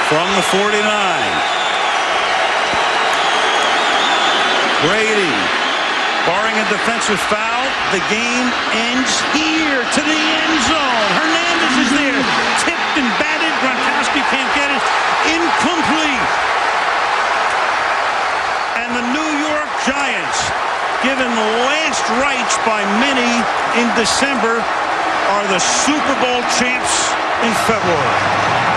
from the 49. Brady, barring a defensive foul, the game ends here to the end zone. Hernandez is there, tipped and batted. Gronkowski can't get it. Incomplete. And the New York Giants, given last rites by many in December, are the Super Bowl champs in February.